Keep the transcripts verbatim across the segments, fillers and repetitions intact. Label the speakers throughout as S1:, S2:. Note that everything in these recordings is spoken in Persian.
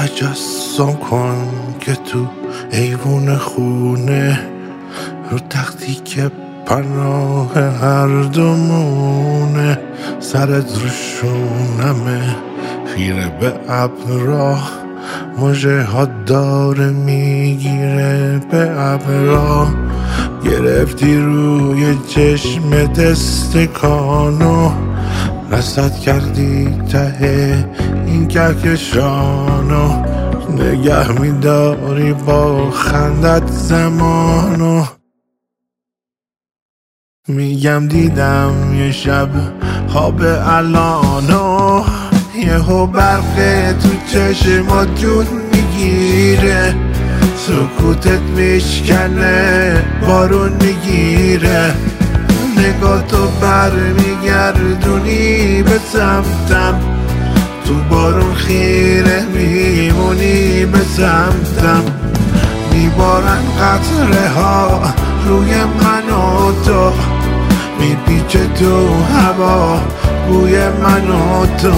S1: تجسم کن که تو ایوون خونه رو تختی که پناه هر دومونه، سرت رو شونمه خیره به ابرا، موجه ها داره میگیره به ابرا، گرفتی روی چشم دستکانو، رصد کردی ته این کهکشانو، نگه میداری با خندت زمانو. میگم دیدم یه شب خواب الانو، یهو برق تو چشمات جون میگیره، سکوتت میشکنه بارون میگیره، نگاه تو بر میگردونی به سمتم، تو بارون خیره میمونی به سمتم، میبارن قطره ها روی من و تو، میپیچه تو هوا بوی من و تو.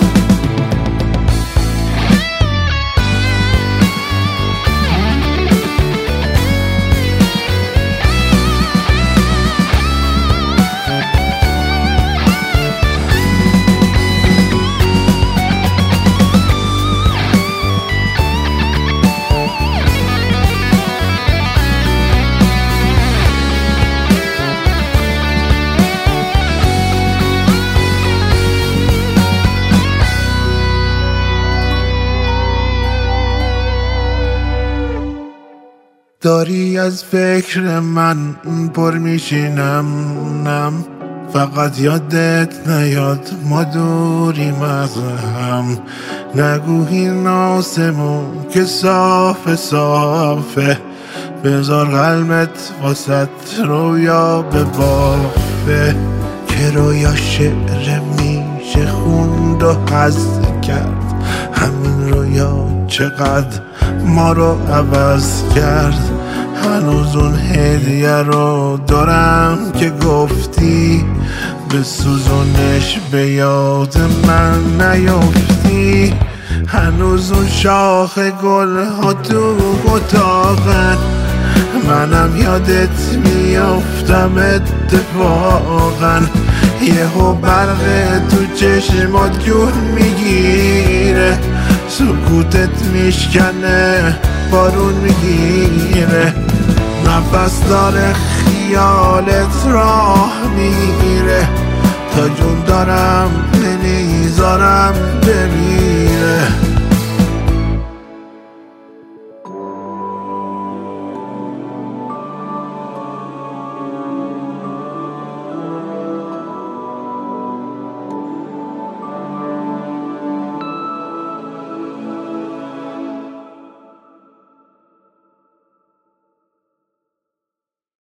S1: داری از فکر من پر میشینم، نم فقط یادت نیاد ما دوریم از هم، نگو این آسمون که صاف صافه، بذار قلبت واسط رویا به بافه، که رویا شعر میشه خوند و حس کرد، همین رویا چقدر ما رو عوض کرد، هنوز اون هدیه رو دارم که گفتی، به سوزونش به یاد من نیفتی، هنوز اون شاخ گل ها تو اتاقن، منم یادت میافتم اتفاقا، یهو برق تو چشمات جون میگیره، سکوتت میشکنه بارون میگیره، نفس داره خیالت راه میگیره، تا جون دارم نمیگیره.